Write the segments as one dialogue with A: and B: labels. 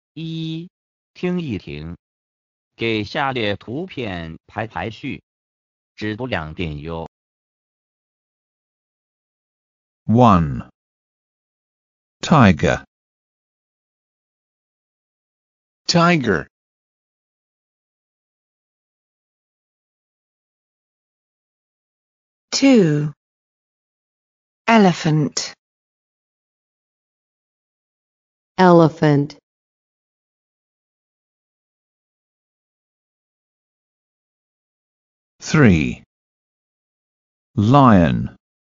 A: 一，听一听，给下列图片排序，只读2遍哟。
B: 1. Tiger.
C: Tiger.
D: 2. Elephant.
E: Elephant.
B: 3. Lion.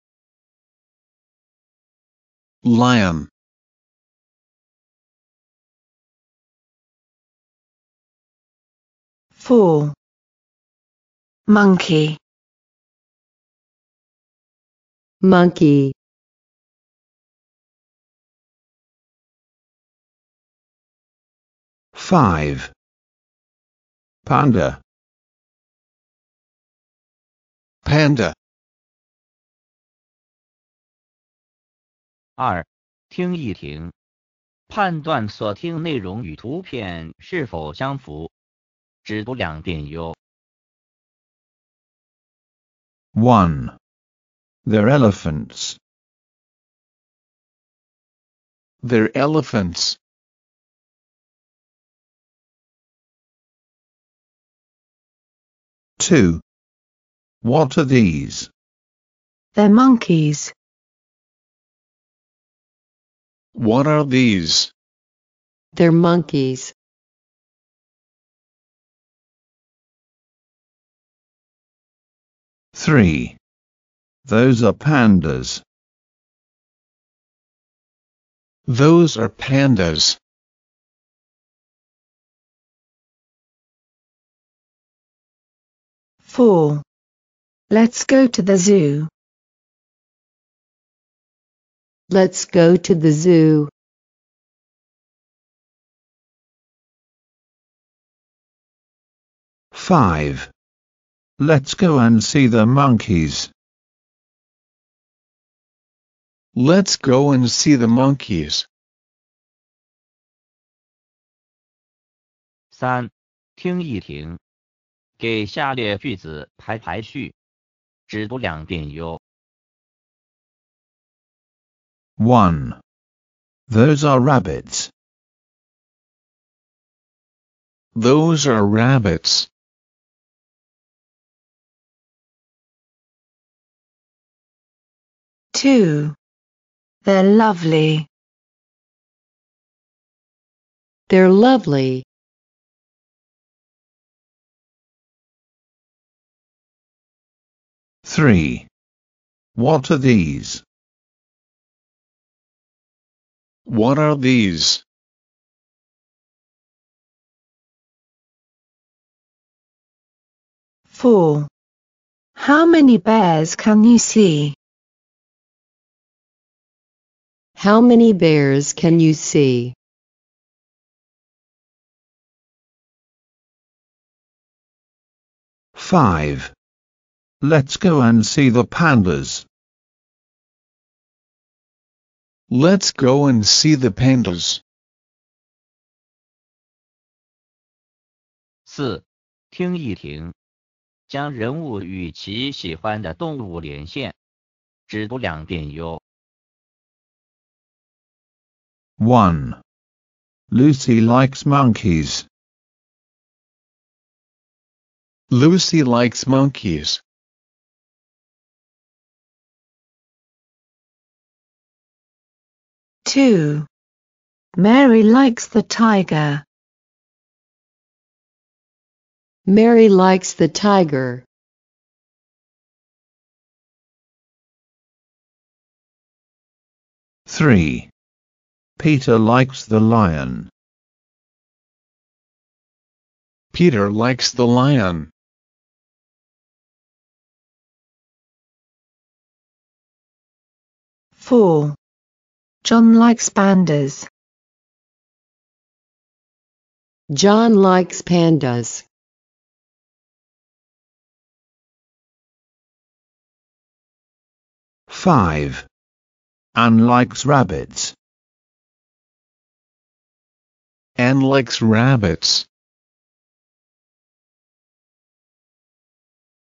C: Lion.
D: 4. Monkey.
E: Monkey.
B: 5. Panda.
C: Panda.
A: 2. 听一听，判断所听内容与图片是否相符，只读2遍哟。
B: 1. They're elephants.
C: They're elephants.
B: 2. What are these?
D: They're monkeys.
C: What are these?
E: They're monkeys.
B: 3. Those are pandas.
C: Those are pandas.
D: 4. Let's go to the zoo.
E: Let's go to the zoo.
B: 5. Let's go and see the monkeys.
C: Let's go and see the monkeys.
A: 3. 听一听，给下列句子排序，只读2遍哟。
B: 1. Those are rabbits.
C: Those are rabbits.
D: 2. They're lovely.
E: They're lovely.
B: 3. What are these?
C: What are these?
D: 4. How many bears can you see?
E: How many bears can you see?
B: 5. Let's go and see the pandas.
C: Let's go and see the pandas.
A: 4. 听一听，将人物与其喜欢的动物连线，只读2遍哟。
B: 1. Lucy likes monkeys.
C: Lucy likes monkeys.
D: 2. Mary likes the tiger.
E: Mary likes the tiger.
B: 3. Peter likes the lion.
C: Peter likes the lion.
D: 4. John likes pandas.
E: John likes pandas.
B: 5. Anne likes rabbits.
C: and likes rabbits.